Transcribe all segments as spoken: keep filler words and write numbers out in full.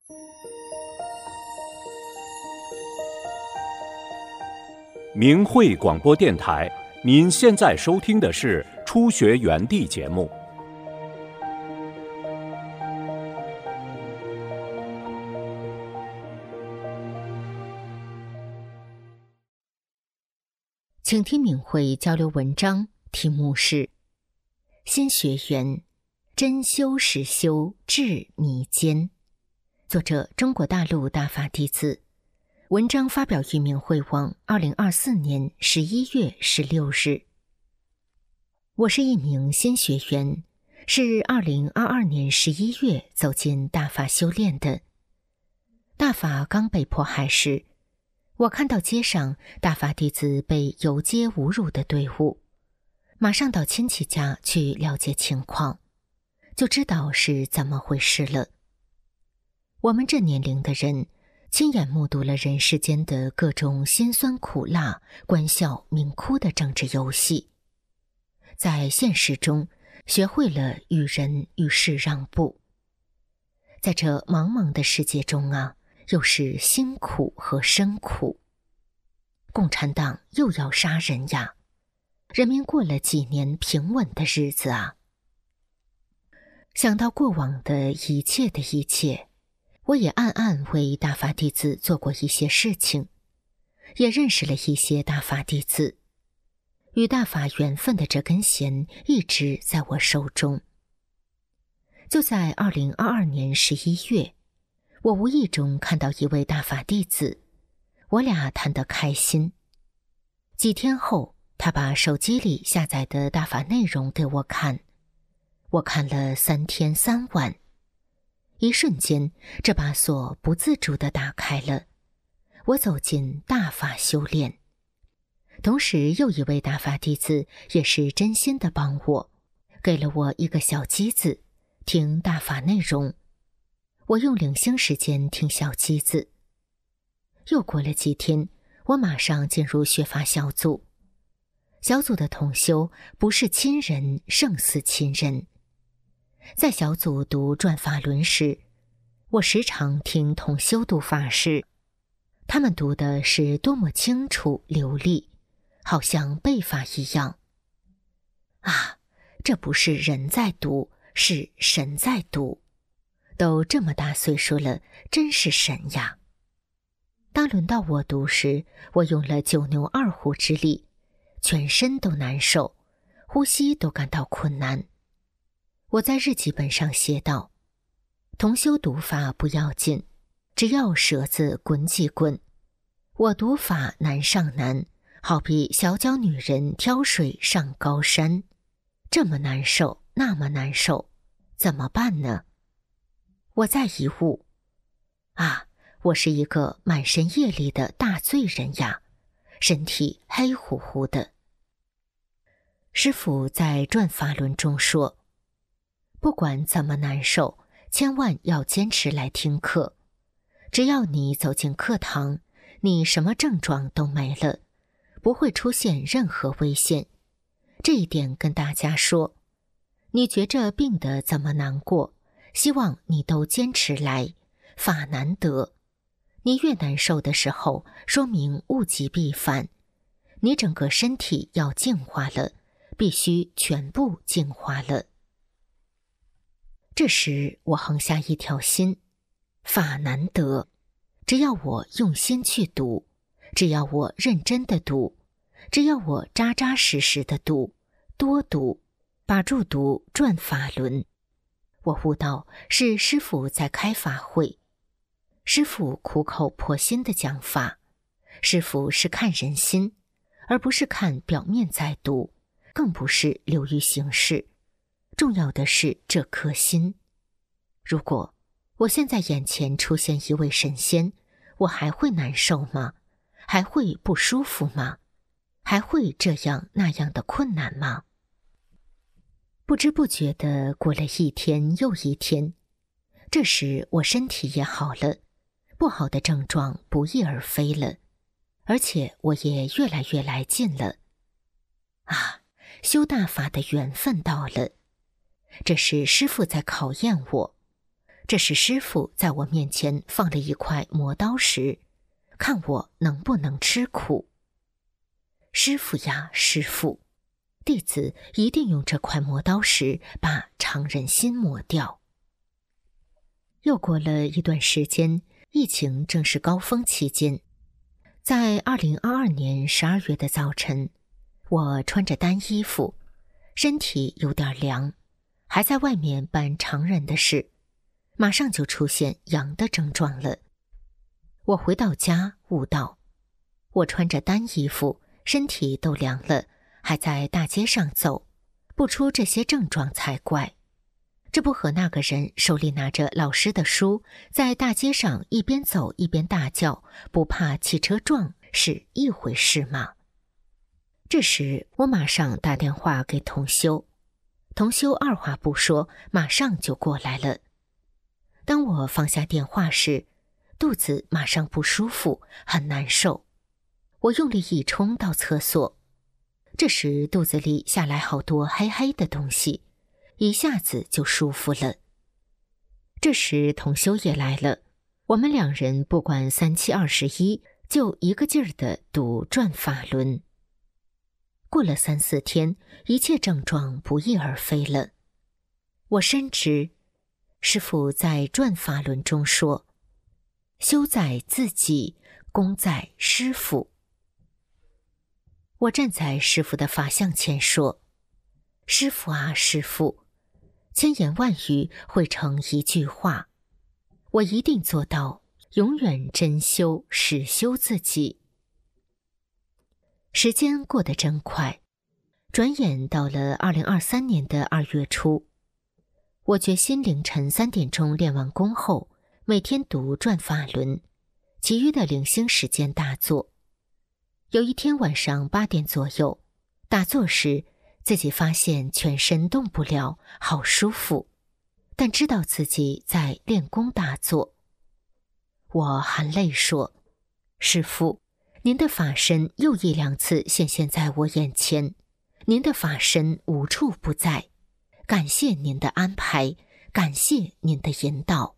明慧广播电台，您现在收听的是初学园地节目。 请听明慧交流文章，题目是新学园真修实修至弥坚，作者中国大陆大法弟子。文章发表于明慧网二零二四年十一月十六日。我是一名新学员，是二零二二年十一月走进大法修炼的。大法刚被迫害时，我看到街上大法弟子被游街侮辱的队伍，马上到亲戚家去了解情况，就知道是怎么回事了。我们这年龄的人亲眼目睹了人世间的各种辛酸苦辣、欢笑冥哭的政治游戏，在现实中学会了与人与事让步。在这茫茫的世界中啊，又是辛苦和生苦。共产党又要杀人呀，人民过了几年平稳的日子啊。想到过往的一切的一切，我也暗暗为大法弟子做过一些事情，也认识了一些大法弟子。与大法缘分的这根弦一直在我手中。就在二零二二年十一月，我无意中看到一位大法弟子，我俩谈得开心。几天后，他把手机里下载的大法内容给我看，我看了三天三晚。一瞬间，这把锁不自主地打开了，我走进大法修炼。同时又一位大法弟子也是真心地帮我，给了我一个小机子，听大法内容。我用零星时间听小机子。又过了几天，我马上进入学法小组。小组的同修不是亲人胜似亲人。在小组读转法轮时，我时常听同修读法时，他们读的是多么清楚流利，好像背法一样。啊，这不是人在读，是神在读。都这么大岁数了，真是神呀！当轮到我读时，我用了九牛二虎之力，全身都难受，呼吸都感到困难。我在日记本上写道：同修读法不要紧，只要舌子滚几滚。我读法难上难，好比小脚女人挑水上高山，这么难受，那么难受，怎么办呢？我再一悟，啊，我是一个满身业力的大罪人呀，身体黑乎乎的。师父在转法轮中说，不管怎么难受，千万要坚持来听课。只要你走进课堂，你什么症状都没了，不会出现任何危险。这一点跟大家说，你觉着病得怎么难过，希望你都坚持来，法难得。你越难受的时候，说明物极必反，你整个身体要净化了，必须全部净化了。这时我横下一条心，法难得，只要我用心去读，只要我认真的读，只要我扎扎实实的读，多读，把住读转法轮。我悟到是师父在开法会，师父苦口婆心的讲法，师父是看人心，而不是看表面在读，更不是流于形式。重要的是这颗心。如果我现在眼前出现一位神仙，我还会难受吗？还会不舒服吗？还会这样那样的困难吗？不知不觉地过了一天又一天，这时我身体也好了，不好的症状不翼而飞了，而且我也越来越来劲了。啊，修大法的缘分到了，这是师父在考验我。 这是师父在我面前放了一块磨刀石，看我能不能吃苦。师父呀，师父，弟子一定用这块磨刀石把常人心磨掉。又过了一段时间，疫情正是高峰期间。在二零二二年十二月的早晨，我穿着单衣服，身体有点凉，还在外面办常人的事，马上就出现阳的症状了。我回到家悟道，我穿着单衣服，身体都凉了，还在大街上走，不出这些症状才怪。这不和那个人手里拿着老师的书，在大街上一边走一边大叫，不怕汽车撞是一回事吗？这时我马上打电话给同修，同修二话不说，马上就过来了。当我放下电话时，肚子马上不舒服，很难受。我用力一冲到厕所，这时肚子里下来好多黑黑的东西，一下子就舒服了。这时同修也来了，我们两人不管三七二十一，就一个劲儿地读转法轮。过了三四天，一切症状不翼而飞了。我深知师父在转法轮中说，修在自己，功在师父。我站在师父的法像前说，师父啊师父，千言万语汇成一句话，我一定做到永远真修实修自己。时间过得真快，转眼到了二零二三年的二月初。我决心凌晨三点钟练完功后，每天读转法轮，其余的零星时间打坐。有一天晚上八点左右，打坐时自己发现全身动不了，好舒服，但知道自己在练功打坐。我含泪说，师父，您的法身又一两次现现在我眼前，您的法身无处不在，感谢您的安排，感谢您的引导。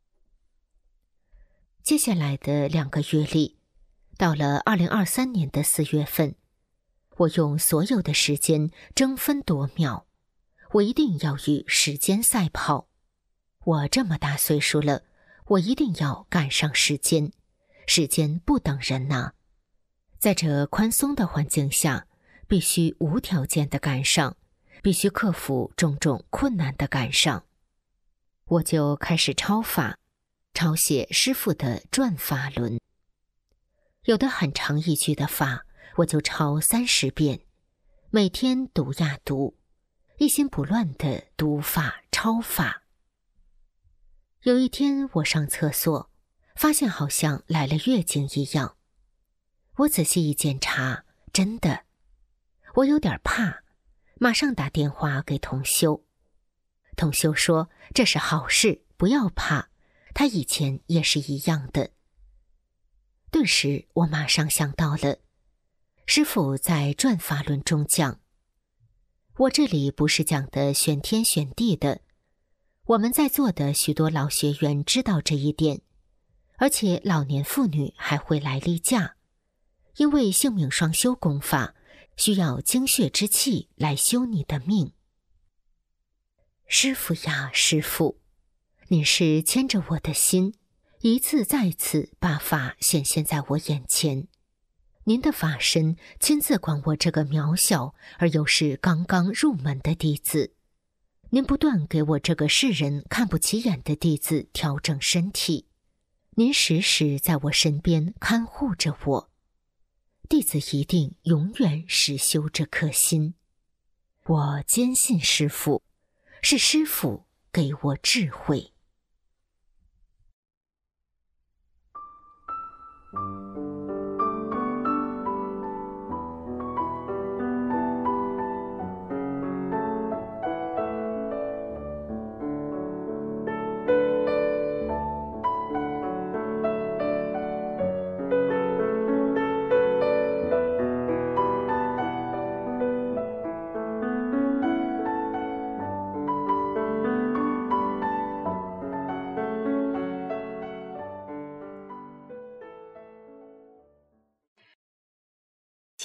接下来的两个月里，到了二零二三年的四月份，我用所有的时间争分夺秒，我一定要与时间赛跑。我这么大岁数了，我一定要赶上时间，时间不等人呐。在这宽松的环境下，必须无条件的赶上，必须克服种种困难的赶上。我就开始抄法，抄写师父的转法轮。有的很长一句的法，我就抄三十遍，每天读呀读，一心不乱的读法抄法。有一天我上厕所，发现好像来了月经一样。我仔细一检查，真的。我有点怕，马上打电话给同修。同修说这是好事，不要怕，他以前也是一样的。顿时我马上想到了，师父在转法轮中讲，我这里不是讲的玄天玄地的，我们在座的许多老学员知道这一点，而且老年妇女还会来例假，因为性命双修功法需要精血之气来修你的命。师父呀师父，您是牵着我的心，一次再次把法显现在我眼前。您的法身亲自管我这个渺小而又是刚刚入门的弟子，您不断给我这个世人看不起眼的弟子调整身体，您时时在我身边看护着我，弟子一定永远实修这颗心。我坚信师父，是师父给我智慧。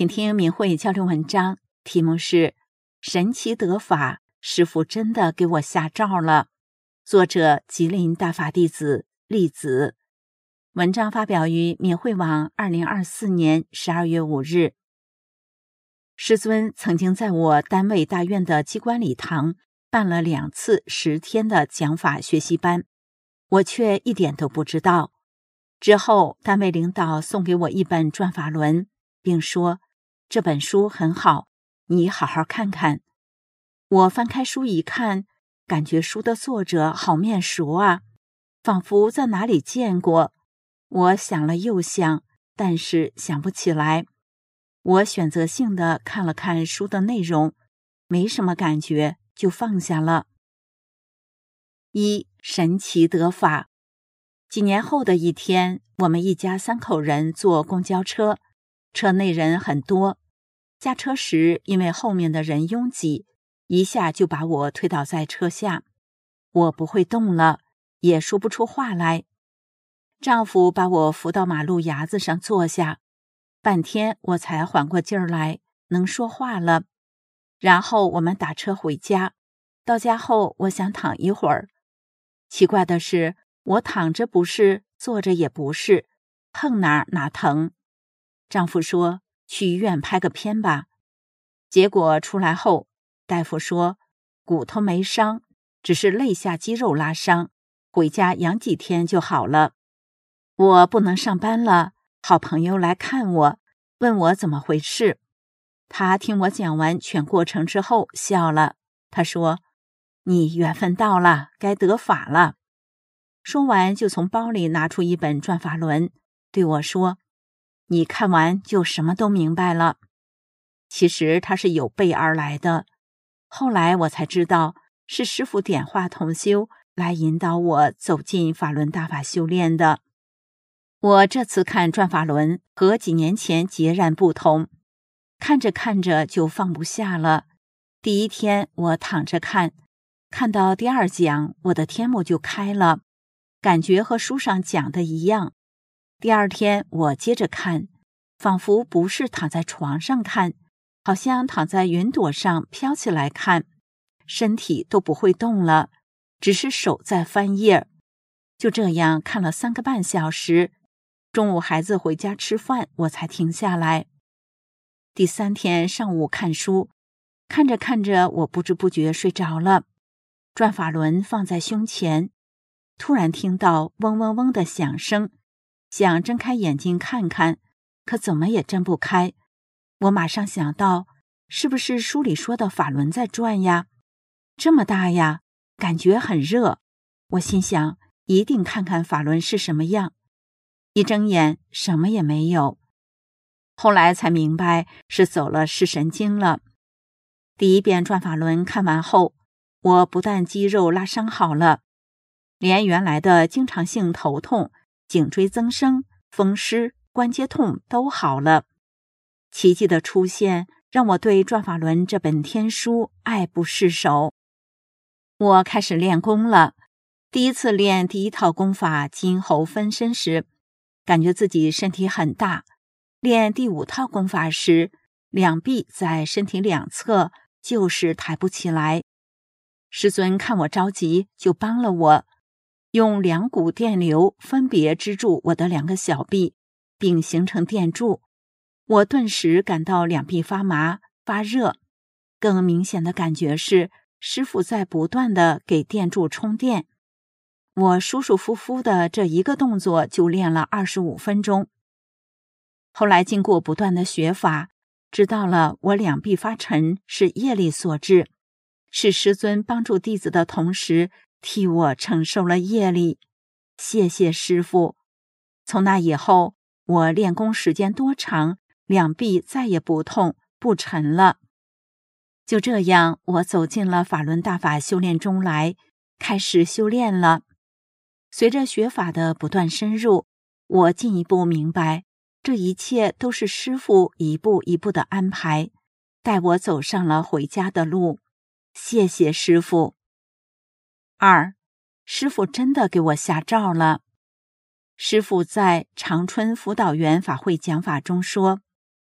请听明慧交流文章，题目是神奇得法，师父真的给我下诏了。作者吉林大法弟子栗子。文章发表于明慧网二零二四年十二月五日。师尊曾经在我单位大院的机关礼堂办了两次十天的讲法学习班，我却一点都不知道。之后单位领导送给我一本转法轮，并说这本书很好，你好好看看。我翻开书一看，感觉书的作者好面熟啊，仿佛在哪里见过。我想了又想，但是想不起来。我选择性的看了看书的内容，没什么感觉，就放下了。一、神奇得法。几年后的一天，我们一家三口人坐公交车，车内人很多。下车时，因为后面的人拥挤，一下就把我推倒在车下。我不会动了，也说不出话来。丈夫把我扶到马路牙子上坐下，半天我才缓过劲儿来，能说话了。然后我们打车回家，到家后我想躺一会儿。奇怪的是，我躺着不是，坐着也不是，碰哪儿哪疼。丈夫说去医院拍个片吧。结果出来后，大夫说骨头没伤，只是肋下肌肉拉伤，回家养几天就好了。我不能上班了，好朋友来看我，问我怎么回事。他听我讲完全过程之后笑了，他说你缘分到了，该得法了。说完就从包里拿出一本转法轮，对我说你看完就什么都明白了。其实他是有备而来的，后来我才知道是师父点化同修来引导我走进法轮大法修炼的。我这次看转法轮和几年前截然不同，看着看着就放不下了。第一天我躺着看，看到第二讲，我的天目就开了，感觉和书上讲的一样。第二天我接着看，仿佛不是躺在床上看，好像躺在云朵上飘起来看，身体都不会动了，只是手在翻页。就这样看了三个半小时，中午孩子回家吃饭，我才停下来。第三天上午看书，看着看着我不知不觉睡着了，转法轮放在胸前，突然听到嗡嗡嗡的响声，想睁开眼睛看看，可怎么也睁不开。我马上想到，是不是书里说的法轮在转呀？这么大呀，感觉很热。我心想，一定看看法轮是什么样。一睁眼，什么也没有。后来才明白是走了视神经了。第一遍转法轮看完后，我不但肌肉拉伤好了，连原来的经常性头痛、颈椎增生、风湿、关节痛都好了。奇迹的出现让我对转法轮这本天书爱不释手。我开始练功了。第一次练第一套功法金猴分身时，感觉自己身体很大。练第五套功法时，两臂在身体两侧，就是抬不起来。师尊看我着急，就帮了我，用两股电流分别支住我的两个小臂，并形成电柱。我顿时感到两臂发麻发热，更明显的感觉是师父在不断的给电柱充电。我舒舒服服的这一个动作就练了二十五分钟。后来经过不断的学法，知道了我两臂发沉是业力所致，是师尊帮助弟子的同时替我承受了业力。谢谢师父。从那以后，我练功时间多长，两臂再也不痛不沉了。就这样，我走进了法轮大法修炼中来，开始修炼了。随着学法的不断深入，我进一步明白，这一切都是师父一步一步的安排，带我走上了回家的路。谢谢师父。二，师父真的给我下诏了。师父在长春辅导员法会讲法中说，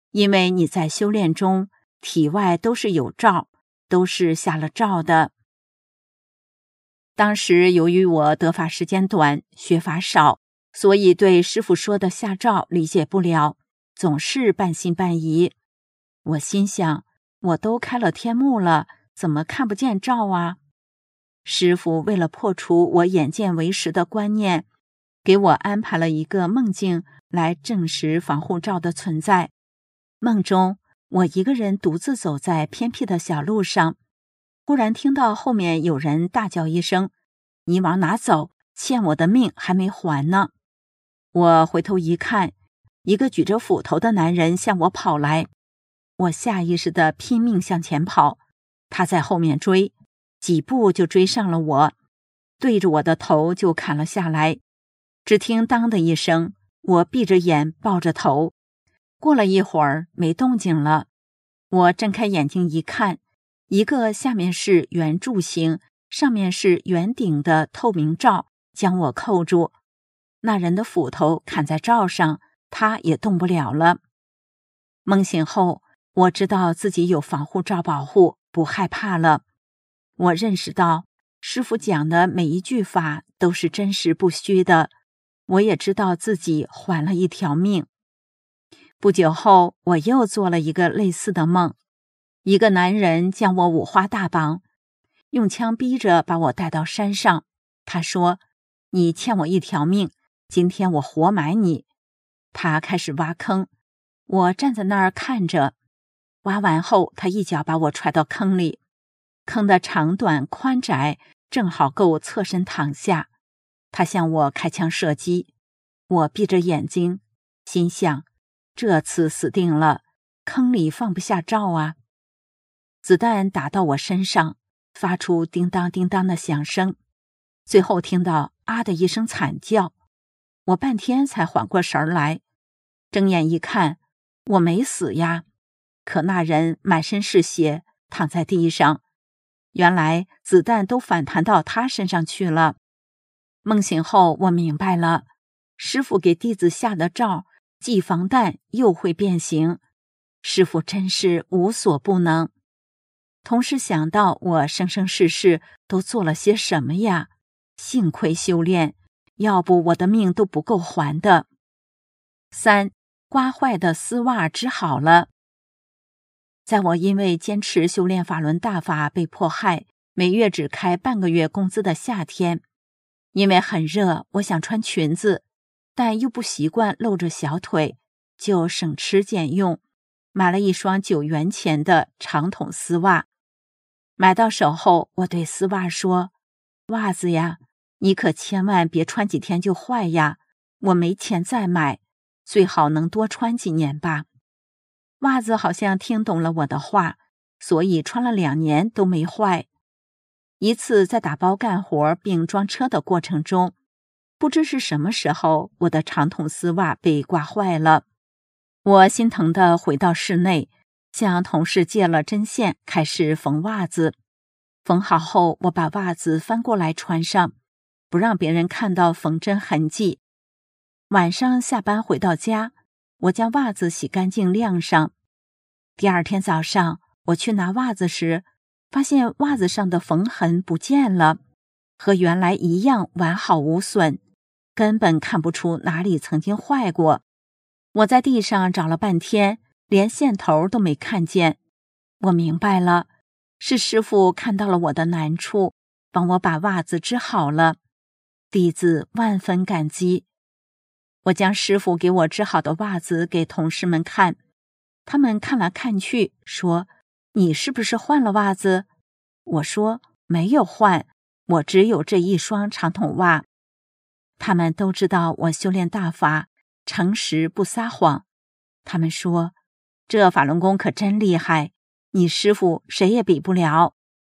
因为你在修炼中，体外都是有罩，都是下了罩的。当时由于我得法时间短，学法少，所以对师父说的下罩理解不了，总是半信半疑。我心想，我都开了天目了，怎么看不见罩啊？师父为了破除我眼见为实的观念，给我安排了一个梦境来证实防护罩的存在。梦中，我一个人独自走在偏僻的小路上，忽然听到后面有人大叫一声：“你往哪走？欠我的命还没还呢！”我回头一看，一个举着斧头的男人向我跑来，我下意识地拼命向前跑，他在后面追，几步就追上了我，对着我的头就砍了下来。只听当的一声，我闭着眼抱着头，过了一会儿没动静了。我睁开眼睛一看，一个下面是圆柱形，上面是圆顶的透明罩将我扣住，那人的斧头砍在罩上，他也动不了了。梦醒后，我知道自己有防护罩保护，不害怕了。我认识到师父讲的每一句法都是真实不虚的，我也知道自己还了一条命。不久后，我又做了一个类似的梦，一个男人将我五花大绑，用枪逼着把我带到山上。他说：“你欠我一条命，今天我活埋你。”他开始挖坑，我站在那儿看着。挖完后，他一脚把我踹到坑里，坑的长短宽窄正好够侧身躺下。他向我开枪射击，我闭着眼睛，心想，这次死定了，坑里放不下罩啊。子弹打到我身上，发出叮当叮当的响声，最后听到啊的一声惨叫。我半天才缓过神来，睁眼一看，我没死呀，可那人满身是血，躺在地上，原来子弹都反弹到他身上去了。梦醒后，我明白了，师父给弟子下的罩既防弹又会变形，师父真是无所不能。同时想到我生生世世都做了些什么呀，幸亏修炼，要不我的命都不够还的。三，刮坏的丝袜织好了。在我因为坚持修炼法轮大法被迫害，每月只开半个月工资的夏天，因为很热，我想穿裙子，但又不习惯露着小腿，就省吃俭用，买了一双九元钱的长筒丝袜。买到手后，我对丝袜说：“袜子呀，你可千万别穿几天就坏呀，我没钱再买，最好能多穿几年吧。”袜子好像听懂了我的话，所以穿了两年都没坏。一次在打包干活并装车的过程中，不知是什么时候，我的长筒丝袜被刮坏了。我心疼地回到室内，向同事借了针线，开始缝袜子。缝好后，我把袜子翻过来穿上，不让别人看到缝针痕迹。晚上下班回到家，我将袜子洗干净晾上。第二天早上，我去拿袜子时，发现袜子上的缝痕不见了，和原来一样完好无损，根本看不出哪里曾经坏过。我在地上找了半天，连线头都没看见。我明白了，是师父看到了我的难处，帮我把袜子织好了。弟子万分感激。我将师父给我织好的袜子给同事们看，他们看来看去，说：“你是不是换了袜子？”我说：“没有换，我只有这一双长筒袜。”他们都知道我修炼大法，诚实不撒谎。他们说：“这法轮功可真厉害，你师父谁也比不了。”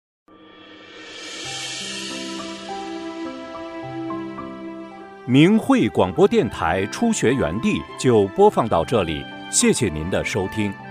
明慧广播电台初学园地就播放到这里，谢谢您的收听。